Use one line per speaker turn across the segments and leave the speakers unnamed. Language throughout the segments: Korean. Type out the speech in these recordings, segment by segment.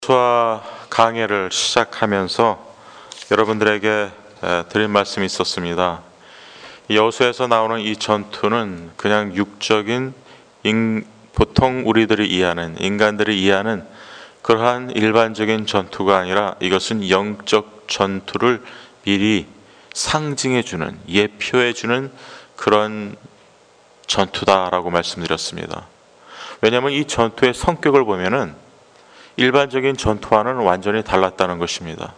여호수아 강해를 시작하면서 여러분들에게 드린 말씀이 있었습니다. 여호수아에서 나오는 이 전투는 그냥 육적인 보통 우리들이 이해하는, 인간들이 이해하는 그러한 일반적인 전투가 아니라 이것은 영적 전투를 미리 상징해주는, 예표해주는 그런 전투다라고 말씀드렸습니다. 왜냐하면 이 전투의 성격을 보면은 일반적인 전투와는 완전히 달랐다는 것입니다.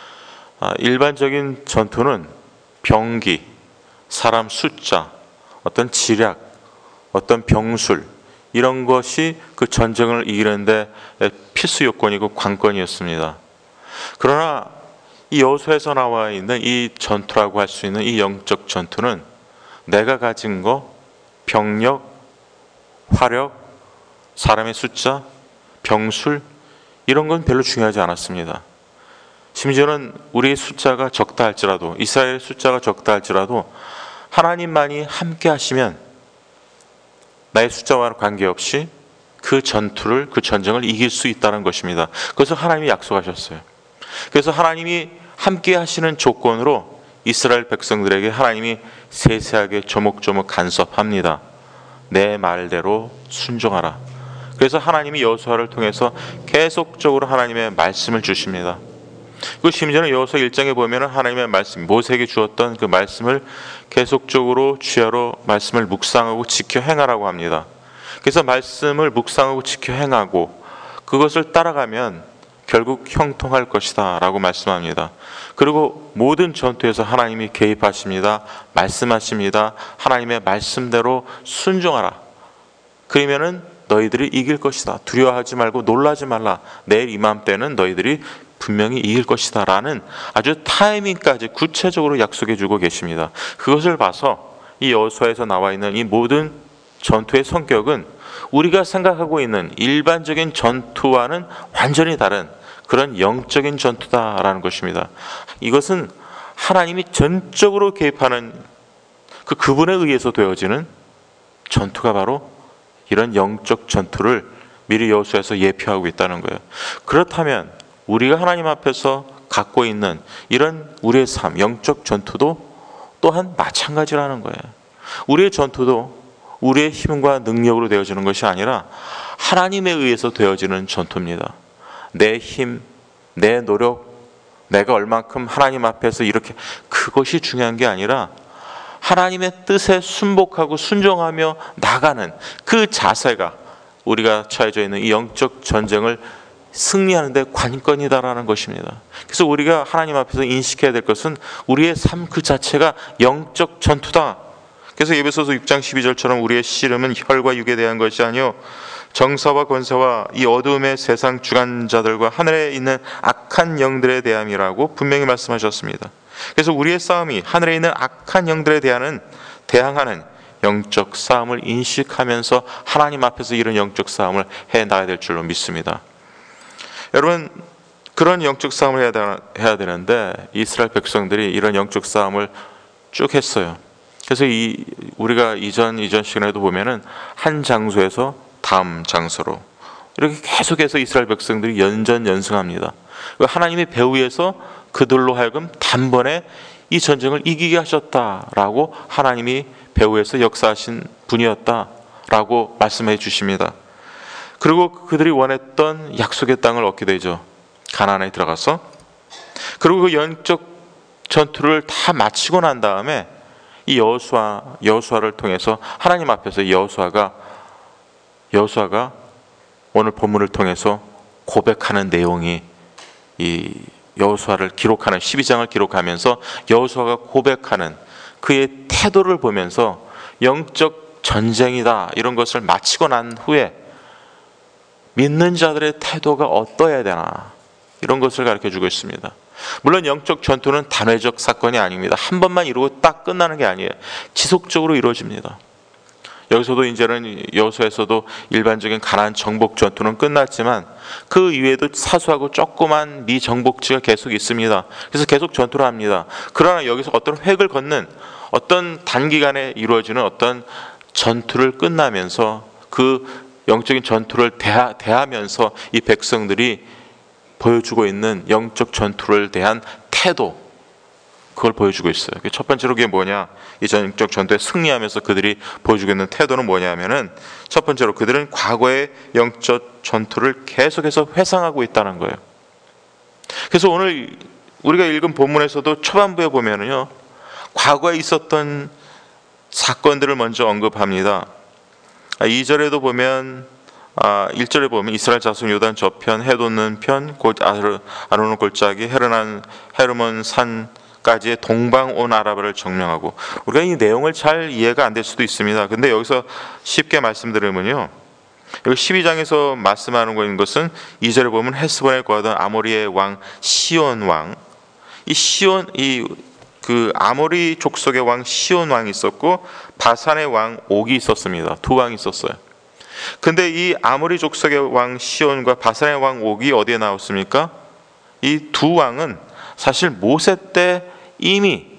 일반적인 전투는 병기, 사람 숫자, 어떤 지략, 어떤 병술, 이런 것이 그 전쟁을 이기는데 필수 요건이고 관건이었습니다. 그러나 이 여호수아에서 나와 있는 이 전투라고 할 수 있는 이 영적 전투는 내가 가진 거, 병력, 화력, 사람의 숫자, 병술, 이런 건 별로 중요하지 않았습니다. 심지어는 우리의 숫자가 적다 할지라도, 이스라엘의 숫자가 적다 할지라도 하나님만이 함께 하시면 나의 숫자와 관계없이 그 전투를, 그 전쟁을 이길 수 있다는 것입니다. 그것을 하나님이 약속하셨어요. 그래서 하나님이 함께 하시는 조건으로 이스라엘 백성들에게 하나님이 세세하게 조목조목 간섭합니다. 내 말대로 순종하라. 그래서 하나님이 여호수아를 통해서 계속적으로 하나님의 말씀을 주십니다. 그 심지어는 여호수아 1장에 보면 하나님의 말씀, 모세에게 주었던 그 말씀을 계속적으로 주야로 말씀을 묵상하고 지켜 행하라고 합니다. 그래서 말씀을 묵상하고 지켜 행하고 그것을 따라가면 결국 형통할 것이다 라고 말씀합니다. 그리고 모든 전투에서 하나님이 개입하십니다. 말씀하십니다. 하나님의 말씀대로 순종하라. 그러면은 너희들이 이길 것이다. 두려워하지 말고 놀라지 말라. 내일 이맘때는 너희들이 분명히 이길 것이다 라는 아주 타이밍까지 구체적으로 약속해 주고 계십니다. 그것을 봐서 이 여호수아에서 나와 있는 이 모든 전투의 성격은 우리가 생각하고 있는 일반적인 전투와는 완전히 다른 그런 영적인 전투다라는 것입니다. 이것은 하나님이 전적으로 개입하는 그분에 의해서 되어지는 전투가 바로 이런 영적 전투를 미리 여호수아에서 예표하고 있다는 거예요. 그렇다면 우리가 하나님 앞에서 갖고 있는 이런 우리의 삶, 영적 전투도 또한 마찬가지라는 거예요. 우리의 전투도 우리의 힘과 능력으로 되어지는 것이 아니라 하나님에 의해서 되어지는 전투입니다. 내 힘, 내 노력, 내가 얼만큼 하나님 앞에서 이렇게, 그것이 중요한 게 아니라 하나님의 뜻에 순복하고 순종하며 나가는 그 자세가 우리가 처해져 있는 이 영적 전쟁을 승리하는 데 관건이다라는 것입니다. 그래서 우리가 하나님 앞에서 인식해야 될 것은 우리의 삶 그 자체가 영적 전투다. 그래서 에베소서 6장 12절처럼 우리의 씨름은 혈과 육에 대한 것이 아니요 정사와 권세와 이 어두움의 세상 주관자들과 하늘에 있는 악한 영들에 대함이라고 분명히 말씀하셨습니다. 그래서 우리의 싸움이 하늘에 있는 악한 영들에 대항하는 영적 싸움을 인식하면서 하나님 앞에서 이런 영적 싸움을 해나가야 될 줄로 믿습니다. 여러분, 그런 영적 싸움을 해야 되는데 이스라엘 백성들이 이런 영적 싸움을 쭉 했어요. 그래서 우리가 이전 시간에도 보면은 한 장소에서 다음 장소로 이렇게 계속해서 이스라엘 백성들이 연전연승합니다. 하나님의 배후에서 그들로 하여금 단번에 이 전쟁을 이기게 하셨다라고 하나님이 배후에서 역사하신 분이었다라고 말씀해 주십니다. 그리고 그들이 원했던 약속의 땅을 얻게 되죠. 가나안에 들어가서. 그리고 그 영적 전투를 다 마치고 난 다음에 이 여호수아를 통해서 하나님 앞에서 여호수아가 오늘 본문을 통해서 고백하는 내용이 이 여호수아를 기록하는 12장을 기록하면서 여호수아가 고백하는 그의 태도를 보면서 영적 전쟁이다 이런 것을 마치고 난 후에 믿는 자들의 태도가 어떠해야 되나 이런 것을 가르쳐주고 있습니다. 물론 영적 전투는 단회적 사건이 아닙니다. 한 번만 이루고 딱 끝나는 게 아니에요. 지속적으로 이루어집니다. 여기서도 이제는 여호수아에서도 일반적인 가나안 정복 전투는 끝났지만 그 이외에도 사소하고 조그만 미정복지가 계속 있습니다. 그래서 계속 전투를 합니다. 그러나 여기서 어떤 획을 걷는 어떤 단기간에 이루어지는 어떤 전투를 끝나면서 그 영적인 전투를 대하면서 이 백성들이 보여주고 있는 영적 전투를 대한 태도, 그걸 보여주고 있어요. 첫 번째로 그게 뭐냐, 이 영적 전투에 승리하면서 그들이 보여주고 있는 태도는 뭐냐면은, 첫 번째로 그들은 과거의 영적 전투를 계속해서 회상하고 있다는 거예요. 그래서 오늘 우리가 읽은 본문에서도 초반부에 보면은요, 과거에 있었던 사건들을 먼저 언급합니다. 2절에도 보면, 1절에 보면 이스라엘 자손 요단 저편, 해돋는 편, 곧 아르논 골짜기, 헤르몬 산까지의 동방 온 아라바를 점령하고, 우리가 이 내용을 잘 이해가 안 될 수도 있습니다. 근데 여기서 쉽게 말씀드리면요, 여기 12장에서 말씀하는 것은 2절에 보면 헤스본에 거하던 아모리의 왕 시온 왕, 그 아모리 족속의 왕 시온 왕이 있었고 바산의 왕 옥이 있었습니다. 두 왕이 있었어요. 근데 이 아모리 족속의 왕 시온과 바산의 왕 옥이 어디에 나왔습니까? 이 두 왕은 사실 모세 때 이미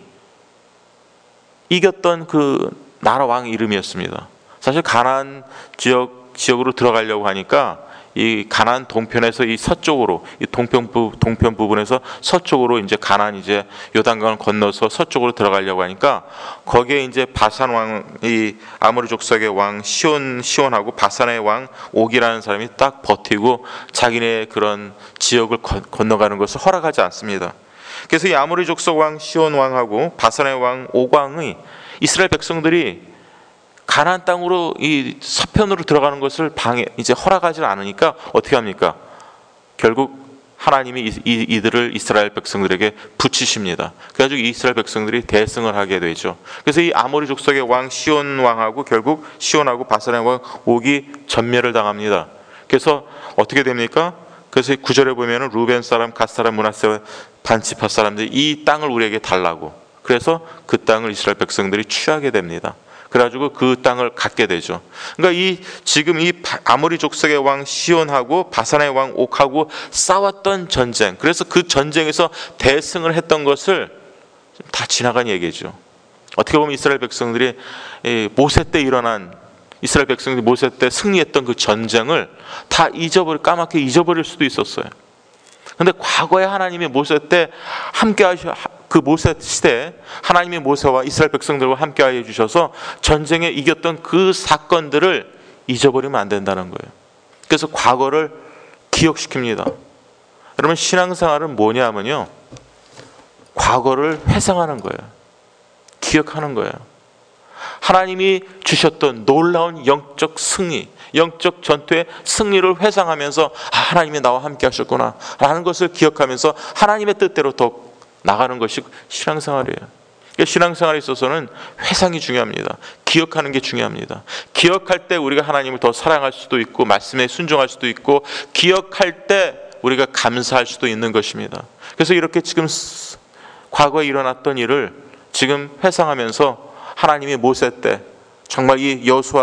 이겼던 그 나라 왕 이름이었습니다. 사실 가나안 지역으로 들어가려고 하니까 이 가나안 동편에서 이 서쪽으로, 이 동편 부분에서 서쪽으로 이제 가나안 이제 요단강을 건너서 서쪽으로 들어가려고 하니까 거기에 이제 바산 왕, 이 아모리 족속의 왕 시온하고 바산의 왕 옥이라는 사람이 딱 버티고 자기네 그런 지역을 건너가는 것을 허락하지 않습니다. 그래서 이 아모리 족속 왕 시온 왕하고 바산의 왕 옥 왕의 이스라엘 백성들이 가나안 땅으로 이 서편으로 들어가는 것을 이제 허락하지 않으니까 어떻게 합니까? 결국 하나님이 이들을 이스라엘 백성들에게 붙이십니다. 그래가지고 이스라엘 백성들이 대승을 하게 되죠. 그래서 이 아모리 족속의 왕 시온 왕하고 결국 시온하고 바산의 왕 옥이 전멸을 당합니다. 그래서 어떻게 됩니까? 그래서 9절에 보면은 루벤 사람, 갓 사람, 므낫세 반지파 사람들이 이 땅을 우리에게 달라고, 그래서 그 땅을 이스라엘 백성들이 취하게 됩니다. 그래가지고 그 땅을 갖게 되죠. 그러니까 지금 이 아모리 족속의 왕 시온하고 바산의 왕 옥하고 싸웠던 전쟁, 그래서 그 전쟁에서 대승을 했던 것을 다 지나간 얘기죠. 어떻게 보면 이스라엘 백성들이 모세 때 일어난, 이스라엘 백성들이 모세 때 승리했던 그 전쟁을 다 까맣게 잊어버릴 수도 있었어요. 근데 과거에 하나님이 모세 때 함께 그 모세 시대에 하나님이 모세와 이스라엘 백성들과 함께하여 주셔서 전쟁에 이겼던 그 사건들을 잊어버리면 안 된다는 거예요. 그래서 과거를 기억시킵니다. 여러분, 신앙생활은 뭐냐면요, 과거를 회상하는 거예요. 기억하는 거예요. 하나님이 주셨던 놀라운 영적 승리, 영적 전투의 승리를 회상하면서 하나님이 나와 함께 하셨구나 라는 것을 기억하면서 하나님의 뜻대로 더 나가는 것이 신앙생활이에요. 신앙생활에 있어서는 회상이 중요합니다. 기억하는 게 중요합니다. 기억할 때 우리가 하나님을 더 사랑할 수도 있고 말씀에 순종할 수도 있고, 기억할 때 우리가 감사할 수도 있는 것입니다. 그래서 이렇게 지금 과거에 일어났던 일을 지금 회상하면서 하나님이 모세 때 정말 이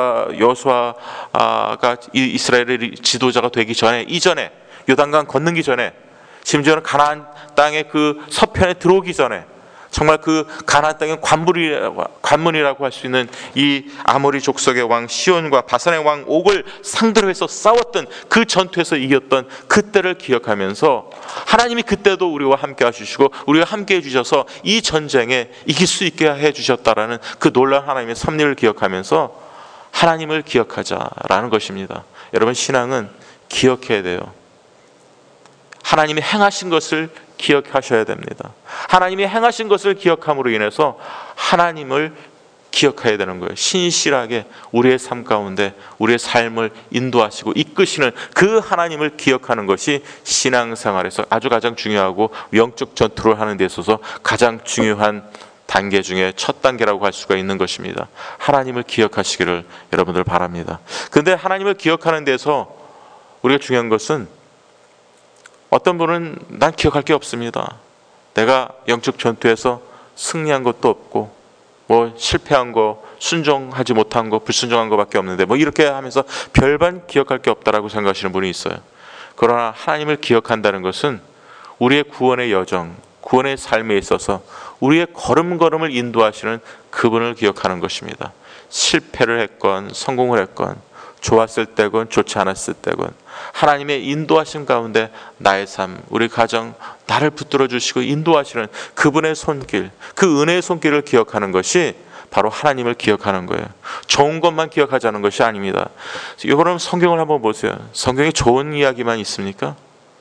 여호수아가 이스라엘의 지도자가 되기 전에, 이전에 요단강 건너기 전에, 심지어는 가나안 땅의 그 서편에 들어오기 전에 정말 그 가나안 땅의 관문이라고 할 수 있는 이 아모리 족속의 왕 시온과 바산의 왕 옥을 상대로 해서 싸웠던 그 전투에서 이겼던 그때를 기억하면서 하나님이 그때도 우리와 함께 해주시고 우리와 함께 해주셔서 이 전쟁에 이길 수 있게 해주셨다라는 그 놀라운 하나님의 섭리를 기억하면서 하나님을 기억하자라는 것입니다. 여러분, 신앙은 기억해야 돼요. 하나님이 행하신 것을 기억하셔야 됩니다. 하나님이 행하신 것을 기억함으로 인해서 하나님을 기억해야 되는 거예요. 신실하게 우리의 삶 가운데 우리의 삶을 인도하시고 이끄시는 그 하나님을 기억하는 것이 신앙생활에서 아주 가장 중요하고 영적 전투를 하는 데 있어서 가장 중요한 단계 중에 첫 단계라고 할 수가 있는 것입니다. 하나님을 기억하시기를 여러분들 바랍니다. 그런데 하나님을 기억하는 데서 우리가 중요한 것은, 어떤 분은 난 기억할 게 없습니다. 내가 영적 전투에서 승리한 것도 없고 실패한 거, 순종하지 못한 거, 불순종한 거밖에 없는데 이렇게 하면서 별반 기억할 게 없다라고 생각하시는 분이 있어요. 그러나 하나님을 기억한다는 것은 우리의 구원의 여정, 구원의 삶에 있어서 우리의 걸음걸음을 인도하시는 그분을 기억하는 것입니다. 실패를 했건 성공을 했건 좋았을 때건 좋지 않았을 때건 하나님의 인도하심 가운데 나의 삶, 우리 가정, 나를 붙들어 주시고 인도하시는 그분의 손길, 그 은혜의 손길을 기억하는 것이 바로 하나님을 기억하는 거예요. 좋은 것만 기억하자는 것이 아닙니다. 여러분 성경을 한번 보세요. 성경에 좋은 이야기만 있습니까?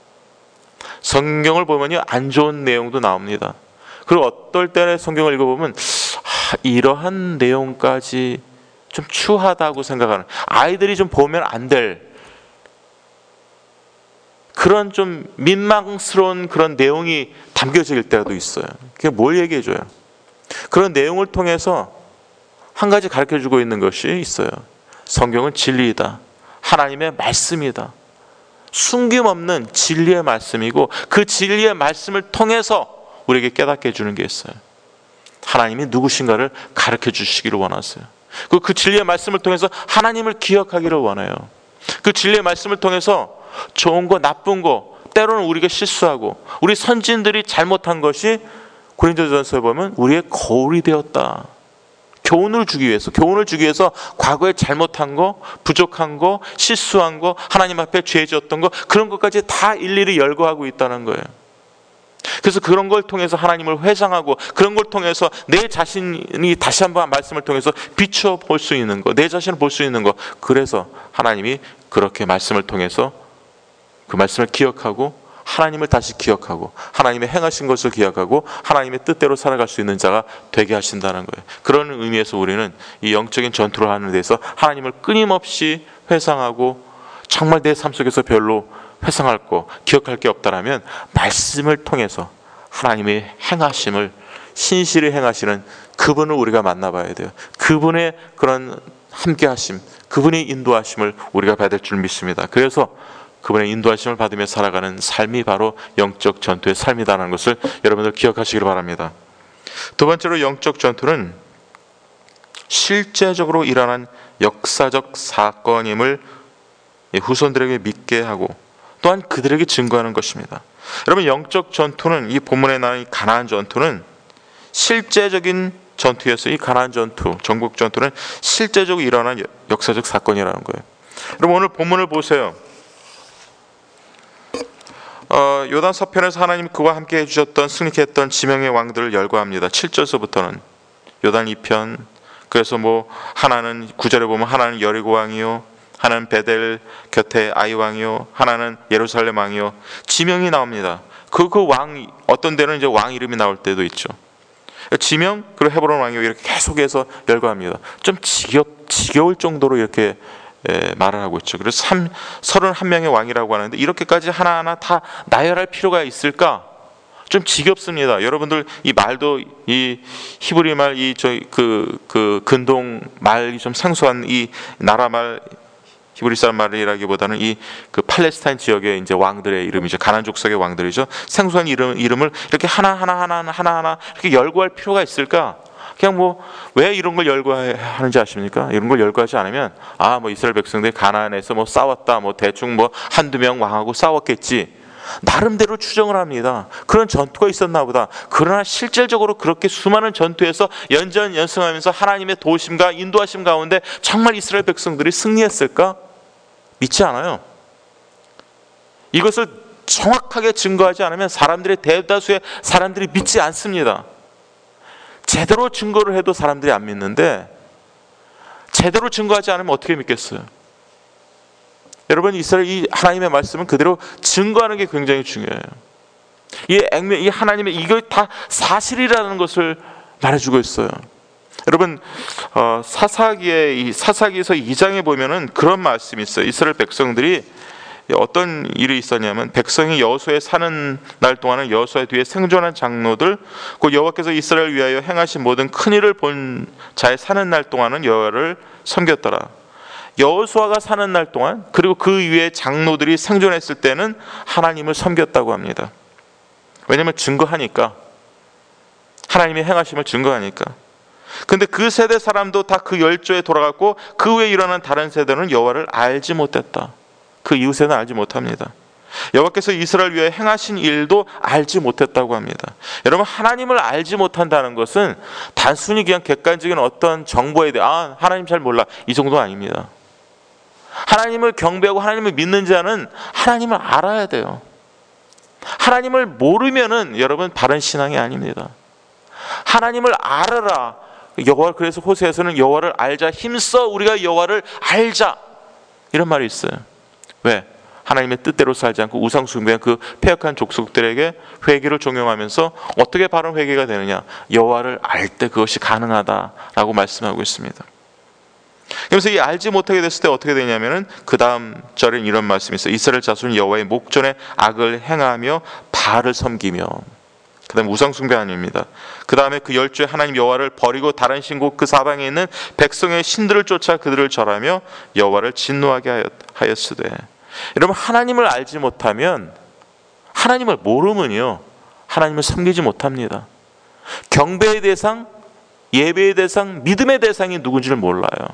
성경을 보면요, 안 좋은 내용도 나옵니다. 그리고 어떨 때 성경을 읽어보면 이러한 내용까지 좀 추하다고 생각하는, 아이들이 좀 보면 안 될 그런 좀 민망스러운 그런 내용이 담겨질 때도 있어요. 그게 뭘 얘기해줘요? 그런 내용을 통해서 한 가지 가르쳐주고 있는 것이 있어요. 성경은 진리이다. 하나님의 말씀이다. 숨김없는 진리의 말씀이고 그 진리의 말씀을 통해서 우리에게 깨닫게 해주는 게 있어요. 하나님이 누구신가를 가르쳐 주시기를 원하세요. 그 진리의 말씀을 통해서 하나님을 기억하기를 원해요. 그 진리의 말씀을 통해서 좋은 거 나쁜 거, 때로는 우리가 실수하고 우리 선진들이 잘못한 것이 고린도전서에 보면 우리의 거울이 되었다. 교훈을 주기 위해서 과거에 잘못한 거, 부족한 거, 실수한 거, 하나님 앞에 죄 지었던 거, 그런 것까지 다 일일이 열거하고 있다는 거예요. 그래서 그런 걸 통해서 하나님을 회상하고 그런 걸 통해서 내 자신이 다시 한번 말씀을 통해서 비추어 볼 수 있는 거, 내 자신을 볼 수 있는 거, 그래서 하나님이 그렇게 말씀을 통해서 그 말씀을 기억하고 하나님을 다시 기억하고 하나님의 행하신 것을 기억하고 하나님의 뜻대로 살아갈 수 있는 자가 되게 하신다는 거예요. 그런 의미에서 우리는 이 영적인 전투를 하는 데서 하나님을 끊임없이 회상하고 정말 내 삶 속에서 별로 회상할 거, 기억할 게 없다라면 말씀을 통해서 하나님의 행하심을 신실히 행하시는 그분을 우리가 만나봐야 돼요. 그분의 그런 함께하심, 그분의 인도하심을 우리가 받을 줄 믿습니다. 그래서 그분의 인도하심을 받으며 살아가는 삶이 바로 영적 전투의 삶이라는 것을 여러분들 기억하시길 바랍니다. 두 번째로 영적 전투는 실제적으로 일어난 역사적 사건임을 후손들에게 믿게 하고 또한 그들에게 증거하는 것입니다. 여러분, 영적 전투는, 이 본문에 나온 이 가나안 전투는 실제적인 전투였어요. 이 가나안 전투, 전국 전투는 실제적으로 일어난 역사적 사건이라는 거예요. 여러분, 오늘 본문을 보세요. 요단 서편에서 하나님 그와 함께 해주셨던 승리케 했던 지명의 왕들을 열거합니다. 7절서부터는 요단 2편. 그래서 하나는 9절에 보면 하나는 여리고 왕이요, 하나는 베델 곁에 아이 왕이요, 하나는 예루살렘 왕이요, 지명이 나옵니다. 그 왕, 어떤 데는 이제 왕 이름이 나올 때도 있죠. 지명, 그리고 헤브론 왕이요, 이렇게 계속해서 열거합니다. 좀 지겨울 정도로 이렇게 말을 하고 있죠. 그래서 31명의 왕이라고 하는데 이렇게까지 하나하나 다 나열할 필요가 있을까? 좀 지겹습니다. 여러분들 이 말도, 이 히브리 말, 그 근동 말이 좀 생소한 이 나라 말, 히브리 사람 말이라기보다는 이 그 팔레스타인 지역의 이제 왕들의 이름이죠. 가나안 족속의 왕들이죠. 생소한 이름을 이렇게 하나하나 이렇게 열거할 필요가 있을까? 그냥 왜 이런 걸 열거하는지 아십니까? 이런 걸 열거하지 않으면 이스라엘 백성들이 가나안에서 싸웠다, 대충 한두 명 왕하고 싸웠겠지, 나름대로 추정을 합니다. 그런 전투가 있었나 보다. 그러나 실질적으로 그렇게 수많은 전투에서 연전연승하면서 하나님의 도우심과 인도하심 가운데 정말 이스라엘 백성들이 승리했을까? 믿지 않아요. 이것을 정확하게 증거하지 않으면 대다수의 사람들이 믿지 않습니다. 제대로 증거를 해도 사람들이 안 믿는데 제대로 증거하지 않으면 어떻게 믿겠어요? 여러분, 이 하나님의 말씀은 그대로 증거하는 게 굉장히 중요해요. 이 하나님의 이거 다 사실이라는 것을 말해주고 있어요. 여러분, 사사기에서 2장에 보면은 그런 말씀이 있어요. 이스라엘 백성들이 어떤 일이 있었냐면, 백성이 여호수아에 사는 날 동안은 여호수아 뒤에 생존한 장로들, 곧 여호와께서 이스라엘 위하여 행하신 모든 큰 일을 본 자의 사는 날 동안은 여호와를 섬겼더라. 여호수아가 사는 날 동안, 그리고 그 위에 장로들이 생존했을 때는 하나님을 섬겼다고 합니다. 왜냐하면 증거하니까, 하나님의 행하심을 증거하니까. 근데 그 세대 사람도 다 그 열조에 돌아갔고 그 후에 일어난 다른 세대는 여호와를 알지 못했다. 그 이웃에는 알지 못합니다. 여호와께서 이스라엘 위에 행하신 일도 알지 못했다고 합니다. 여러분, 하나님을 알지 못한다는 것은 단순히 그냥 객관적인 어떤 정보에 대해 하나님 잘 몰라, 이 정도 아닙니다. 하나님을 경배하고 하나님을 믿는 자는 하나님을 알아야 돼요. 하나님을 모르면은 여러분 바른 신앙이 아닙니다. 하나님을 알아라. 여호와, 그래서 호세에서는 여호와를 알자, 힘써 우리가 여호와를 알자, 이런 말이 있어요. 왜? 하나님의 뜻대로 살지 않고 우상 숭배한 그 패역한 족속들에게 회개를 종용하면서 어떻게 바른 회개가 되느냐? 여호와를 알 때 그것이 가능하다라고 말씀하고 있습니다. 그래서 이 알지 못하게 됐을 때 어떻게 되냐면은 그 다음 절에는 이런 말씀이 있어요. 이스라엘 자손이 여호와의 목전에 악을 행하며 바알을 섬기며, 그 다음에 우상 숭배 아닙니다. 그 다음에 그 열조의 하나님 여호와를 버리고 다른 신국 그 사방에 있는 백성의 신들을 쫓아 그들을 절하며 여호와를 진노하게 하였으되. 여러분, 하나님을 알지 못하면, 하나님을 모르면요, 하나님을 섬기지 못합니다. 경배의 대상, 예배의 대상, 믿음의 대상이 누군지를 몰라요.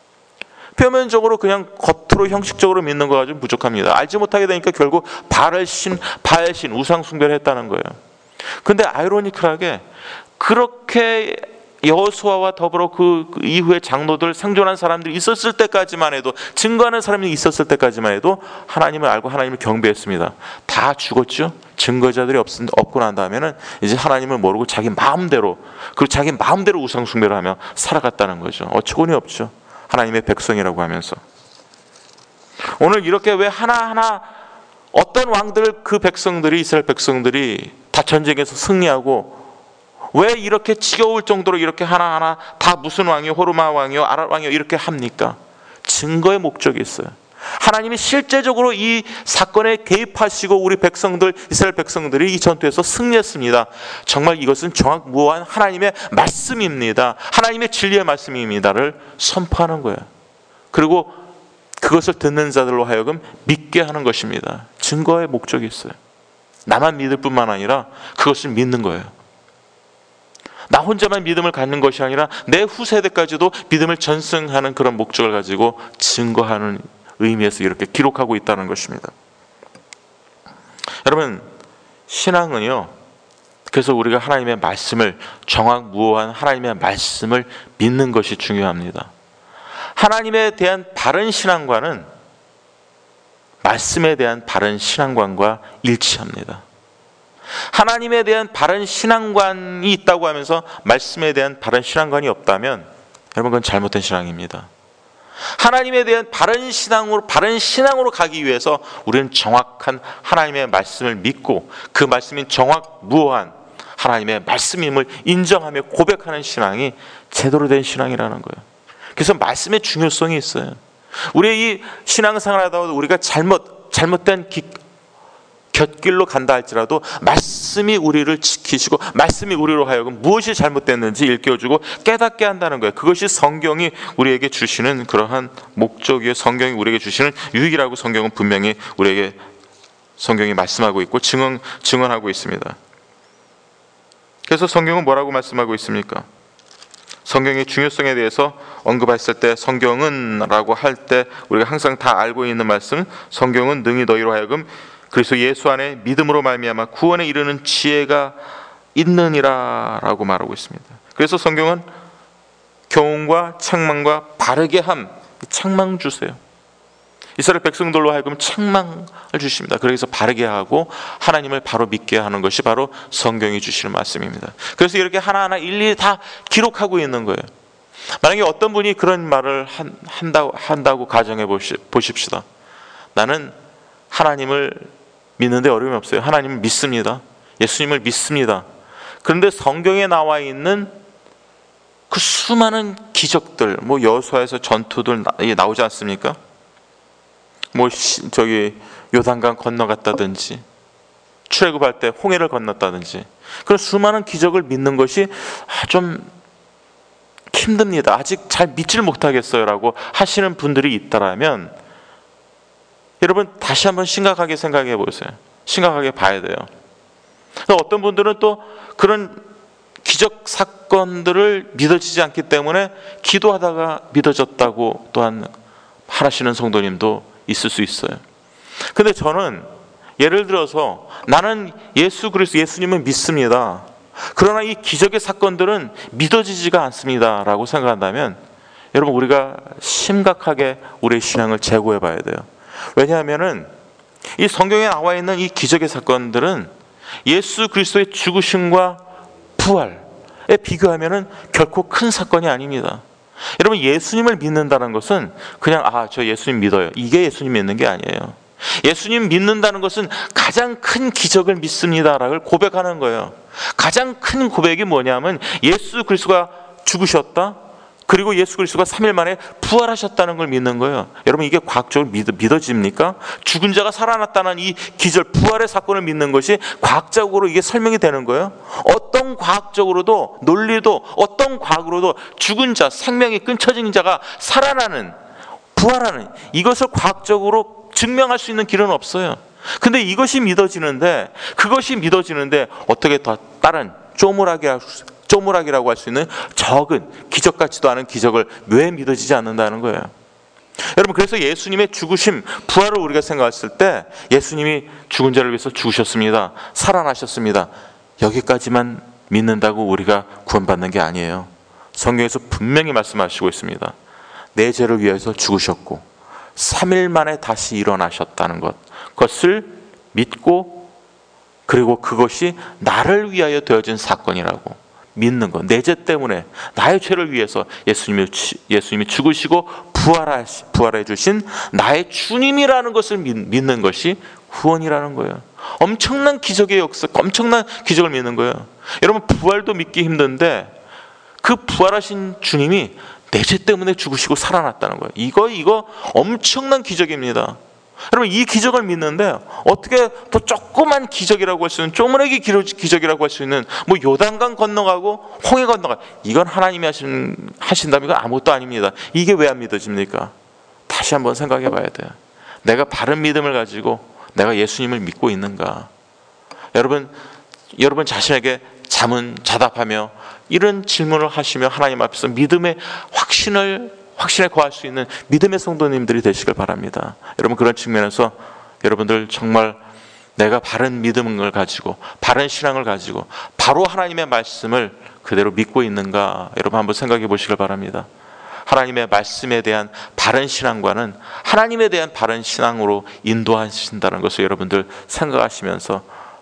표면적으로 그냥 겉으로 형식적으로 믿는 거 가지고 부족합니다. 알지 못하게 되니까 결국 바알신, 우상 숭배를 했다는 거예요. 근데 아이러니컬하게 그렇게 여호수아와 더불어 그 이후에 장로들, 생존한 사람들이 있었을 때까지만 해도, 증거하는 사람이 있었을 때까지만 해도 하나님을 알고 하나님을 경배했습니다. 다 죽었죠. 증거자들이 없고 난 다음에는 이제 하나님을 모르고 자기 마음대로, 그리고 자기 마음대로 우상 숭배를 하며 살아갔다는 거죠. 어처구니 없죠. 하나님의 백성이라고 하면서. 오늘 이렇게 왜 하나하나 어떤 왕들, 그 백성들이, 이스라엘 백성들이 다 전쟁에서 승리하고 왜 이렇게 지겨울 정도로 이렇게 하나하나 다 무슨 왕이요, 호르마 왕이요, 아랏 왕이요 이렇게 합니까? 증거의 목적이 있어요. 하나님이 실제적으로 이 사건에 개입하시고 우리 백성들, 이스라엘 백성들이 이 전투에서 승리했습니다. 정말 이것은 정확무한 하나님의 말씀입니다. 하나님의 진리의 말씀입니다를 선포하는 거예요. 그리고 그것을 듣는 자들로 하여금 믿게 하는 것입니다. 증거의 목적이 있어요. 나만 믿을 뿐만 아니라 그것을 믿는 거예요. 나 혼자만 믿음을 갖는 것이 아니라 내 후세대까지도 믿음을 전승하는 그런 목적을 가지고 증거하는 의미에서 이렇게 기록하고 있다는 것입니다. 여러분, 신앙은요, 그래서 우리가 하나님의 말씀을, 정확무오한 하나님의 말씀을 믿는 것이 중요합니다. 하나님에 대한 바른 신앙관은 말씀에 대한 바른 신앙관과 일치합니다. 하나님에 대한 바른 신앙관이 있다고 하면서 말씀에 대한 바른 신앙관이 없다면 여러분, 그건 잘못된 신앙입니다. 하나님에 대한 바른 신앙으로 가기 위해서 우리는 정확한 하나님의 말씀을 믿고 그 말씀이 정확무오한 하나님의 말씀임을 인정하며 고백하는 신앙이 제대로 된 신앙이라는 거예요. 그래서 말씀의 중요성이 있어요. 우리의 이 신앙생활 하다 보면 우리가 잘못된 곁길로 간다 할지라도 말씀이 우리를 지키시고 말씀이 우리로 하여금 무엇이 잘못됐는지 일깨워주고 깨닫게 한다는 거예요. 그것이 성경이 우리에게 주시는 그러한 목적이에요. 성경이 우리에게 주시는 유익이라고 성경은 분명히 우리에게 성경이 말씀하고 있고 증언하고 있습니다. 그래서 성경은 뭐라고 말씀하고 있습니까? 성경의 중요성에 대해서 언급했을 때 성경은 라고 할 때 우리가 항상 다 알고 있는 말씀, 성경은 능히 너희로 하여금 그리스도 예수 안에 믿음으로 말미암아 구원에 이르는 지혜가 있느니라 라고 말하고 있습니다. 그래서 성경은 교훈과 책망과 바르게 함, 책망 주세요. 이스라엘 백성들로 하여금 책망을 주십니다. 그래서 바르게 하고 하나님을 바로 믿게 하는 것이 바로 성경이 주시는 말씀입니다. 그래서 이렇게 하나하나 일일이 다 기록하고 있는 거예요. 만약에 어떤 분이 그런 말을 한다고 가정해 보십시다. 나는 하나님을 믿는데 어려움이 없어요. 하나님을 믿습니다. 예수님을 믿습니다. 그런데 성경에 나와 있는 그 수많은 기적들, 뭐 여호수아에서 전투들 나오지 않습니까? 뭐 요단강 건너갔다든지 출애굽할 때 홍해를 건넜다든지 그런 수많은 기적을 믿는 것이 좀 힘듭니다. 아직 잘 믿질 못하겠어요라고 하시는 분들이 있다라면 여러분 다시 한번 심각하게 생각해 보세요. 심각하게 봐야 돼요. 어떤 분들은 또 그런 기적 사건들을 믿어지지 않기 때문에 기도하다가 믿어졌다고 또한 하시는 성도님도 있을 수 있어요. 근데 저는 예를 들어서 나는 예수 그리스도 예수님을 믿습니다. 그러나 이 기적의 사건들은 믿어지지가 않습니다 라고 생각한다면 여러분, 우리가 심각하게 우리의 신앙을 재고해 봐야 돼요. 왜냐하면은 이 성경에 나와 있는 이 기적의 사건들은 예수 그리스도의 죽으심과 부활에 비교하면은 결코 큰 사건이 아닙니다. 여러분, 예수님을 믿는다는 것은 그냥 저 예수님 믿어요, 이게 예수님 믿는 게 아니에요. 예수님 믿는다는 것은 가장 큰 기적을 믿습니다라고 고백하는 거예요. 가장 큰 고백이 뭐냐면 예수 그리스도가 죽으셨다, 그리고 예수 그리스도가 3일 만에 부활하셨다는 걸 믿는 거예요. 여러분, 이게 과학적으로 믿어집니까? 죽은 자가 살아났다는 이 기절, 부활의 사건을 믿는 것이 과학적으로 이게 설명이 되는 거예요? 어떤 과학적으로도, 논리도, 어떤 과학으로도 죽은 자, 생명이 끊쳐진 자가 살아나는, 부활하는, 이것을 과학적으로 증명할 수 있는 길은 없어요. 근데 이것이 믿어지는데, 그것이 믿어지는데 어떻게 더 다른 쪼무라기라고 할 수 있는 적은, 기적 같지도 않은 기적을 왜 믿어지지 않는다는 거예요. 여러분, 그래서 예수님의 죽으심, 부활을 우리가 생각했을 때 예수님이 죽은 자를 위해서 죽으셨습니다, 살아나셨습니다, 여기까지만 믿는다고 우리가 구원받는 게 아니에요. 성경에서 분명히 말씀하시고 있습니다. 내 죄를 위해서 죽으셨고 3일 만에 다시 일어나셨다는 것, 그것을 믿고, 그리고 그것이 나를 위하여 되어진 사건이라고 믿는 것. 내 죄 때문에, 나의 죄를 위해서 예수님이 죽으시고 부활해 주신 나의 주님이라는 것을 믿는 것이 구원이라는 거예요. 엄청난 기적의 역사, 엄청난 기적을 믿는 거예요. 여러분, 부활도 믿기 힘든데 그 부활하신 주님이 내 죄 때문에 죽으시고 살아났다는 거예요. 이거 엄청난 기적입니다. 여러분, 이 기적을 믿는데 어떻게 또 조그만 기적이라고 할 수 있는, 쪼무레기 기적이라고 할 수 있는, 뭐 요단강 건너가고 홍해 건너가, 이건 하나님이 하신다면 이건 아무것도 아닙니다. 이게 왜 안 믿어집니까? 다시 한번 생각해 봐야 돼요. 내가 바른 믿음을 가지고 내가 예수님을 믿고 있는가? 여러분 자신에게 자답하며 이런 질문을 하시며 하나님 앞에서 믿음의 확신에 거할 수 있는 믿음의 성도님들이 되시길 바랍니다. 여러분, 그런 측면에서 여러분들 정말 내가 바른 믿음을 가지고, 바른 신앙을 가지고 바로 하나님의 말씀을 그대로 믿고 있는가, 여러분 한번 생각해 보시길 바랍니다. 하나님의 말씀에 대한 바른 신앙과는 하나님에 대한 바른 신앙으로 인도하신다는 것을 여러분들 생각하시면서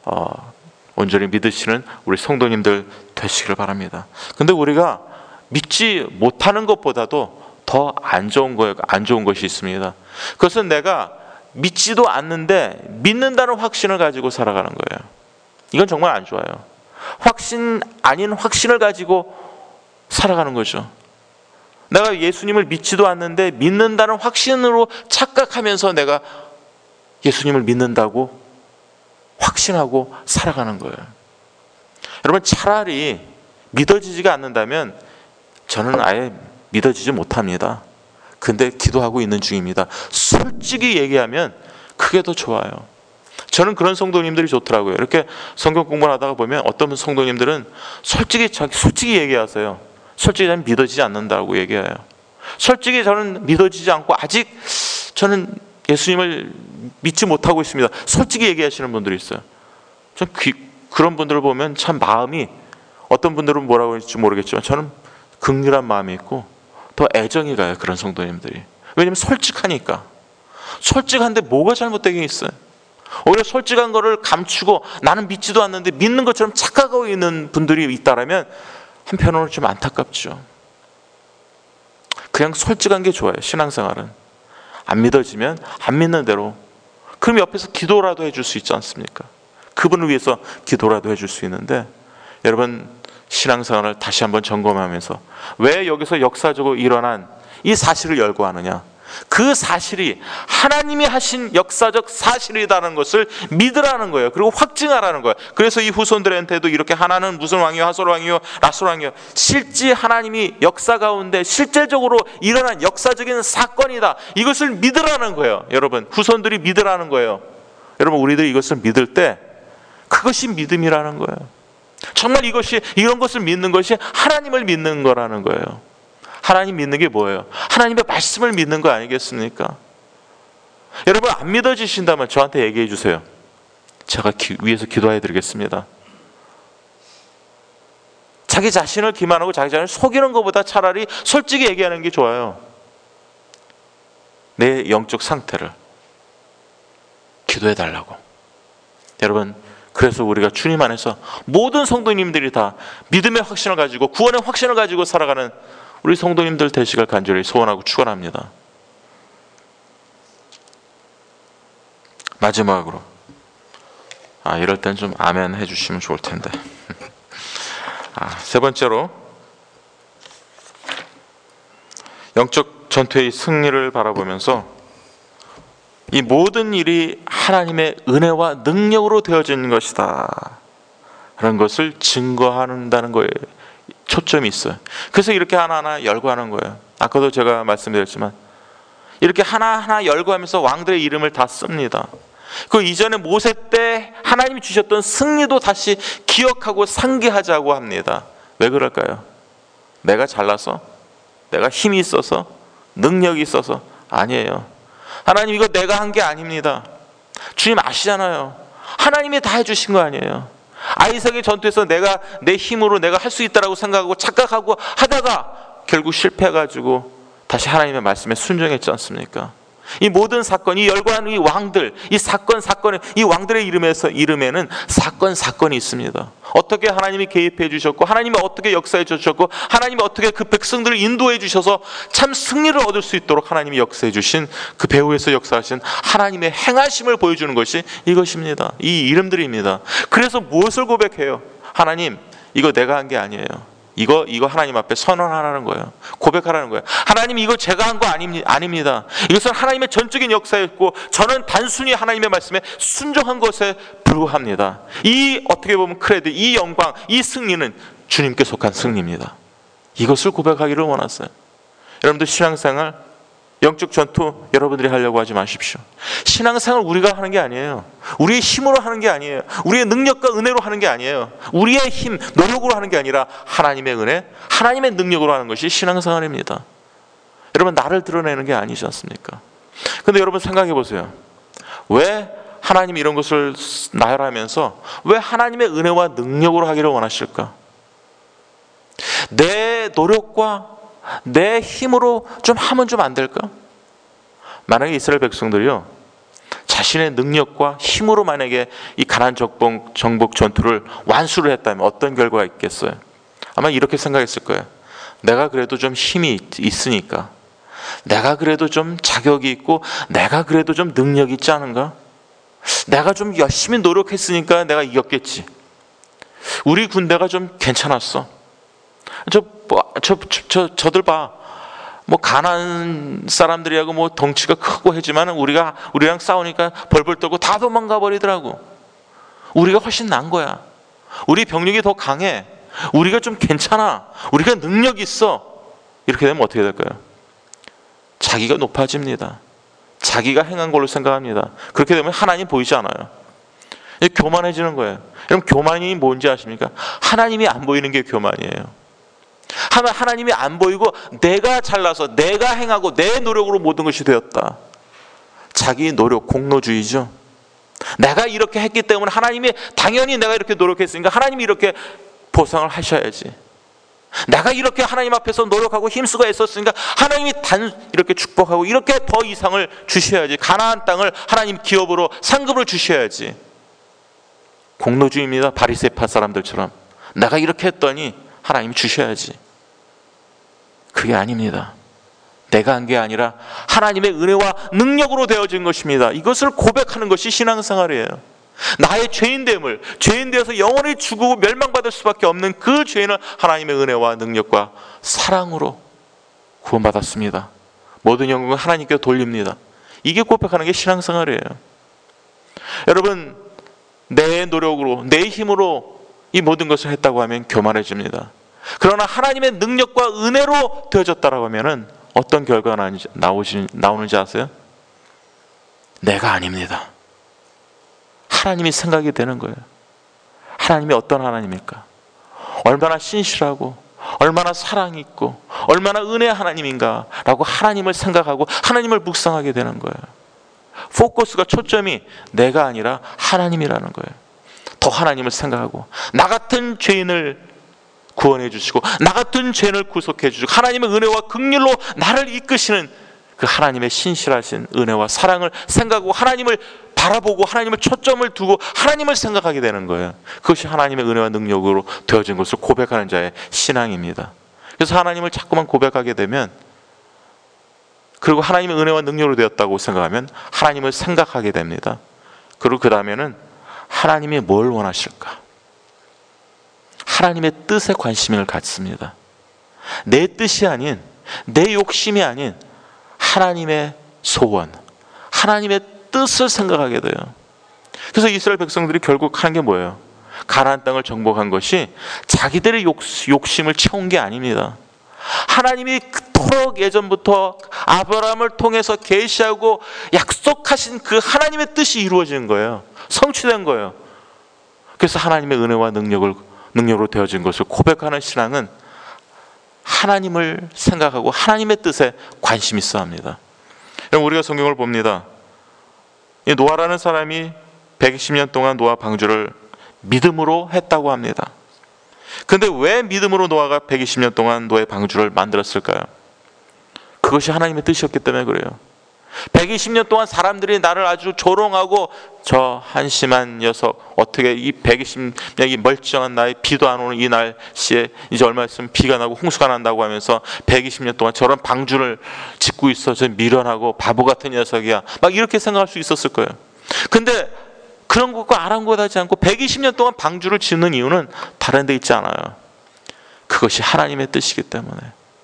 온전히 믿으시는 우리 성도님들 되시길 바랍니다. 근데 우리가 믿지 못하는 것보다도 더 안 좋은 것이 있습니다. 그것은 내가 믿지도 않는데 믿는다는 확신을 가지고 살아가는 거예요. 이건 정말 안 좋아요. 확신 아닌 확신을 가지고 살아가는 거죠. 내가 예수님을 믿지도 않는데 믿는다는 확신으로 착각하면서 내가 예수님을 믿는다고 확신하고 살아가는 거예요. 여러분, 차라리 믿어지지가 않는다면 저는 아예 믿어지지 못합니다. 근데 기도하고 있는 중입니다. 솔직히 얘기하면 그게 더 좋아요. 저는 그런 성도님들이 좋더라고요. 이렇게 성경 공부를 하다가 보면 어떤 성도님들은 솔직히 얘기하세요. 솔직히 저는 믿어지지 않는다고 얘기해요. 솔직히 저는 믿어지지 않고 아직 저는 예수님을 믿지 못하고 있습니다, 솔직히 얘기하시는 분들이 있어요. 전 그런 분들을 보면 참 마음이, 어떤 분들은 뭐라고 할지 모르겠지만 저는 긍휼한 마음이 있고 더 애정이 가요, 그런 성도님들이. 왜냐하면 솔직하니까. 솔직한데 뭐가 잘못되긴 있어요? 오히려 솔직한 거를 감추고 나는 믿지도 않는데 믿는 것처럼 착각하고 있는 분들이 있다라면 한편으로는 좀 안타깝죠. 그냥 솔직한 게 좋아요, 신앙생활은. 안 믿어지면 안 믿는 대로, 그럼 옆에서 기도라도 해줄 수 있지 않습니까? 그분을 위해서 기도라도 해줄 수 있는데, 여러분 신앙생활을 다시 한번 점검하면서 왜 여기서 역사적으로 일어난 이 사실을 열거하느냐? 그 사실이 하나님이 하신 역사적 사실이라는 것을 믿으라는 거예요. 그리고 확증하라는 거예요. 그래서 이 후손들한테도 이렇게 하나는 무슨 왕이요, 하솔 왕이요, 라솔 왕이요, 실제 하나님이 역사 가운데 실제적으로 일어난 역사적인 사건이다, 이것을 믿으라는 거예요. 여러분, 후손들이 믿으라는 거예요. 여러분, 우리들이 이것을 믿을 때 그것이 믿음이라는 거예요. 정말 이런 것을 믿는 것이 하나님을 믿는 거라는 거예요. 하나님 믿는 게 뭐예요? 하나님의 말씀을 믿는 거 아니겠습니까? 여러분, 안 믿어지신다면 저한테 얘기해 주세요. 제가 위해서 기도해 드리겠습니다. 자기 자신을 기만하고 자기 자신을 속이는 것보다 차라리 솔직히 얘기하는 게 좋아요. 내 영적 상태를 기도해 달라고. 여러분, 그래서 우리가 주님 안에서 모든 성도님들이 다 믿음의 확신을 가지고 구원의 확신을 가지고 살아가는 우리 성도님들 되시길 간절히 소원하고 축원합니다. 마지막으로, 이럴 땐 좀 아멘 해주시면 좋을 텐데. 세 번째로, 영적 전투의 승리를 바라보면서 이 모든 일이 하나님의 은혜와 능력으로 되어진 것이다 라는 것을 증거한다는 거에 초점이 있어요. 그래서 이렇게 하나하나 열거하는 거예요. 아까도 제가 말씀드렸지만 이렇게 하나하나 열거하면서 왕들의 이름을 다 씁니다. 그 이전에 모세 때 하나님이 주셨던 승리도 다시 기억하고 상기하자고 합니다. 왜 그럴까요? 내가 잘나서? 내가 힘이 있어서? 능력이 있어서? 아니에요. 하나님, 이거 내가 한 게 아닙니다. 주님 아시잖아요. 하나님이 다 해주신 거 아니에요. 아이삭의 전투에서 내가 내 힘으로 내가 할 수 있다라고 생각하고 착각하고 하다가 결국 실패해가지고 다시 하나님의 말씀에 순종했지 않습니까? 이 모든 사건, 이 열거하는 이 왕들, 이 사건에 이 왕들의 이름에는 사건이 있습니다. 어떻게 하나님이 개입해 주셨고, 하나님이 어떻게 역사해 주셨고, 하나님이 어떻게 그 백성들을 인도해 주셔서 참 승리를 얻을 수 있도록 하나님이 역사해 주신, 그 배후에서 역사하신 하나님의 행하심을 보여주는 것이 이것입니다. 이 이름들입니다. 그래서 무엇을 고백해요? 하나님, 이거 내가 한 게 아니에요. 이거 하나님 앞에 선언하라는 거예요. 고백하라는 거예요. 하나님, 이거 제가 한 거 아닙니다. 이것은 하나님의 전적인 역사였고 저는 단순히 하나님의 말씀에 순종한 것에 불과합니다. 이 어떻게 보면 크레딧, 이 영광, 이 승리는 주님께 속한 승리입니다. 이것을 고백하기를 원하세요. 여러분들 신앙생활, 영적 전투 여러분들이 하려고 하지 마십시오. 신앙생활 우리가 하는 게 아니에요. 우리의 힘으로 하는 게 아니에요. 우리의 능력과 은혜로 하는 게 아니에요. 우리의 힘, 노력으로 하는 게 아니라 하나님의 은혜, 하나님의 능력으로 하는 것이 신앙생활입니다. 여러분, 나를 드러내는 게 아니지 않습니까? 근데 여러분 생각해 보세요. 왜 하나님이 이런 것을 나열하면서 왜 하나님의 은혜와 능력으로 하기를 원하실까? 내 노력과 내 힘으로 좀 하면 좀 안 될까? 만약에 이스라엘 백성들이요, 자신의 능력과 힘으로 만약에 이 가나안 정복 전투를 완수를 했다면 어떤 결과가 있겠어요? 아마 이렇게 생각했을 거예요. 내가 그래도 좀 힘이 있으니까, 내가 그래도 좀 자격이 있고, 내가 그래도 좀 능력이 있지 않은가? 내가 좀 열심히 노력했으니까 내가 이겼겠지. 우리 군대가 좀 괜찮았어. 저들 봐. 뭐 가난한 사람들이하고 뭐 덩치가 크고 하지만 우리랑 싸우니까 벌벌 떨고 다 도망가 버리더라고. 우리가 훨씬 난 거야. 우리 병력이 더 강해. 우리가 좀 괜찮아. 우리가 능력 있어. 이렇게 되면 어떻게 될까요? 자기가 높아집니다. 자기가 행한 걸로 생각합니다. 그렇게 되면 하나님 보이지 않아요. 교만해지는 거예요. 여러분, 교만이 뭔지 아십니까? 하나님이 안 보이는 게 교만이에요. 하나님이 안 보이고 내가 잘나서 내가 행하고 내 노력으로 모든 것이 되었다. 자기 노력, 공로주의죠. 내가 이렇게 했기 때문에 하나님이 당연히 내가 이렇게 노력했으니까 하나님이 이렇게 보상을 하셔야지. 내가 이렇게 하나님 앞에서 노력하고 힘쓰고 애썼으니까 하나님이 이렇게 축복하고 이렇게 더 이상을 주셔야지. 가나안 땅을 하나님 기업으로 상급을 주셔야지. 공로주의입니다. 바리새파 사람들처럼. 내가 이렇게 했더니 하나님이 주셔야지. 그게 아닙니다. 내가 한 게 아니라 하나님의 은혜와 능력으로 되어진 것입니다. 이것을 고백하는 것이 신앙생활이에요. 나의 죄인됨을, 죄인 되어서 영원히 죽고 멸망받을 수밖에 없는 그 죄인을 하나님의 은혜와 능력과 사랑으로 구원받았습니다. 모든 영광은 하나님께 돌립니다. 이게 고백하는 게 신앙생활이에요. 여러분, 내 노력으로, 내 힘으로 이 모든 것을 했다고 하면 교만해집니다. 그러나 하나님의 능력과 은혜로 되어졌다고 하면 어떤 결과가 나오는지 아세요? 내가 아닙니다. 하나님이 생각이 되는 거예요. 하나님이 어떤 하나님일까? 얼마나 신실하고 얼마나 사랑이 있고 얼마나 은혜의 하나님인가 라고 하나님을 생각하고 하나님을 묵상하게 되는 거예요. 포커스가, 초점이 내가 아니라 하나님이라는 거예요. 더 하나님을 생각하고 나 같은 죄인을 구원해 주시고 나 같은 죄인을 구속해 주시고 하나님의 은혜와 긍휼로 나를 이끄시는 그 하나님의 신실하신 은혜와 사랑을 생각하고 하나님을 바라보고 하나님을 초점을 두고 하나님을 생각하게 되는 거예요. 그것이 하나님의 은혜와 능력으로 되어진 것을 고백하는 자의 신앙입니다. 그래서 하나님을 자꾸만 고백하게 되면, 그리고 하나님의 은혜와 능력으로 되었다고 생각하면 하나님을 생각하게 됩니다. 그리고 그 다음에는 하나님이 뭘 원하실까? 하나님의 뜻에 관심을 갖습니다. 내 뜻이 아닌, 내 욕심이 아닌 하나님의 소원, 하나님의 뜻을 생각하게 돼요. 그래서 이스라엘 백성들이 결국 하는 게 뭐예요? 가나안 땅을 정복한 것이 자기들의 욕심을 채운 게 아닙니다. 하나님이 그토록 예전부터 아브라함을 통해서 계시하고 약속하신 그 하나님의 뜻이 이루어진 거예요. 성취된 거예요. 그래서 하나님의 은혜와 능력으로 되어진 것을 고백하는 신앙은 하나님을 생각하고 하나님의 뜻에 관심이 있어야 합니다. 우리가 성경을 봅니다. 노아라는 사람이 120년 동안 노아 방주를 믿음으로 했다고 합니다. 근데 왜 믿음으로 노아가 120년 동안 노아의 방주를 만들었을까요? 그것이 하나님의 뜻이었기 때문에 그래요. 120년 동안 사람들이 나를 아주 조롱하고, 저 한심한 녀석 어떻게 이 120년이 멀쩡한 나의 비도 안 오는 이 날씨에 이제 얼마 있으면 비가 나고 홍수가 난다고 하면서 120년 동안 저런 방주를 짓고 있어서 미련하고 바보 같은 녀석이야, 막 이렇게 생각할 수 있었을 거예요. 근데 그런 것과 아랑곳하지 않고 120년 동안 방주를 짓는 이유는 다른 데 있지 않아요. 그것이 하나님의 뜻이기 때문에,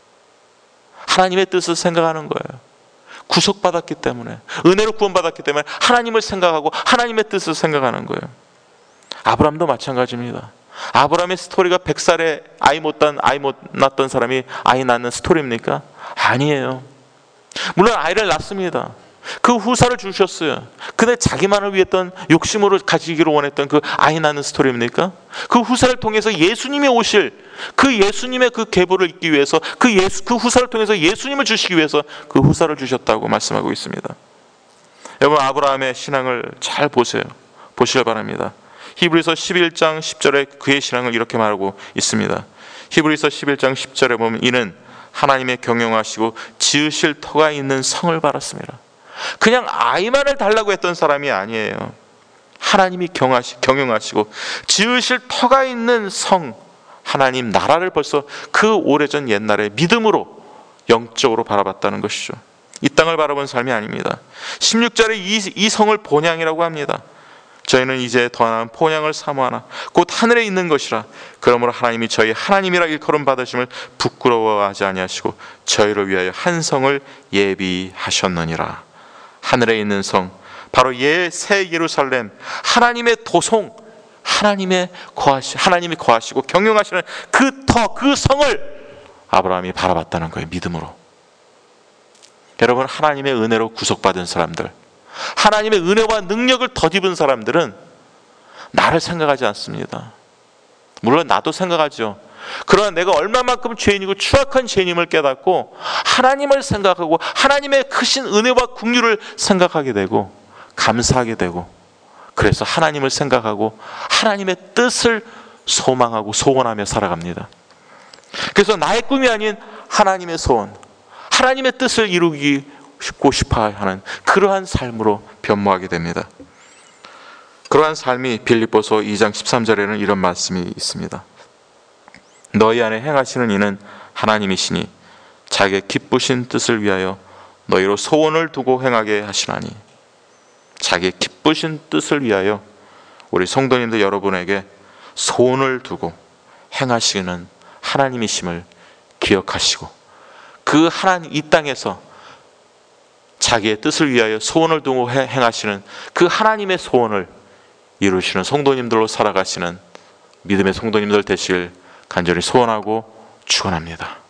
하나님의 뜻을 생각하는 거예요. 구속받았기 때문에, 은혜로 구원받았기 때문에 하나님을 생각하고 하나님의 뜻을 생각하는 거예요. 아브라함도 마찬가지입니다. 아브라함의 스토리가 100살에 아이 못 낳았던 사람이 아이 낳는 스토리입니까? 아니에요. 물론 아이를 낳습니다. 그 후사를 주셨어요. 근데 자기만을 위했던, 욕심으로 가지기를 원했던 그 아이 낳는 스토리입니까? 그 후사를 통해서 예수님이 오실, 그 예수님의 그 계보를 잇기 위해서, 그 후사를 통해서 예수님을 주시기 위해서 그 후사를 주셨다고 말씀하고 있습니다. 여러분, 아브라함의 신앙을 잘 보시길 바랍니다. 히브리서 11장 10절에 그의 신앙을 이렇게 말하고 있습니다. 히브리서 11장 10절에 보면 이는 하나님의 경영하시고 지으실 터가 있는 성을 바랐습니다. 그냥 아이만을 달라고 했던 사람이 아니에요. 하나님이 경영하시고 지으실 터가 있는 성, 하나님 나라를 벌써 그 오래전 옛날에 믿음으로 영적으로 바라봤다는 것이죠. 이 땅을 바라본 삶이 아닙니다. 16절에 이 성을 본향이라고 합니다. 저희는 이제 더 나은 본향을 사모하나 곧 하늘에 있는 것이라. 그러므로 하나님이 저희 하나님이라 일컬음 받으심을 부끄러워하지 아니하시고 저희를 위하여 한 성을 예비하셨느니라. 하늘에 있는 성, 바로 새 예루살렘, 하나님의 도성, 하나님이 거하시고 경영하시는 그 성을 아브라함이 바라봤다는 거예요. 믿음으로. 여러분, 하나님의 은혜로 구속받은 사람들, 하나님의 은혜와 능력을 덧입은 사람들은 나를 생각하지 않습니다. 물론 나도 생각하죠. 그러나 내가 얼마만큼 죄인이고 추악한 죄인임을 깨닫고 하나님을 생각하고 하나님의 크신 은혜와 긍휼을 생각하게 되고 감사하게 되고, 그래서 하나님을 생각하고 하나님의 뜻을 소망하고 소원하며 살아갑니다. 그래서 나의 꿈이 아닌 하나님의 소원, 하나님의 뜻을 이루고 싶어 하는 그러한 삶으로 변모하게 됩니다. 그러한 삶이 빌립보서 2장 13절에는 이런 말씀이 있습니다. 너희 안에 행하시는 이는 하나님이시니 자기의 기쁘신 뜻을 위하여 너희로 소원을 두고 행하게 하시나니. 자기의 기쁘신 뜻을 위하여 우리 성도님들 여러분에게 소원을 두고 행하시는 하나님이심을 기억하시고, 그 하나님, 이 땅에서 자기의 뜻을 위하여 소원을 두고 행하시는 그 하나님의 소원을 이루시는 성도님들로 살아가시는 믿음의 성도님들 되시길 간절히 소원하고 축원합니다.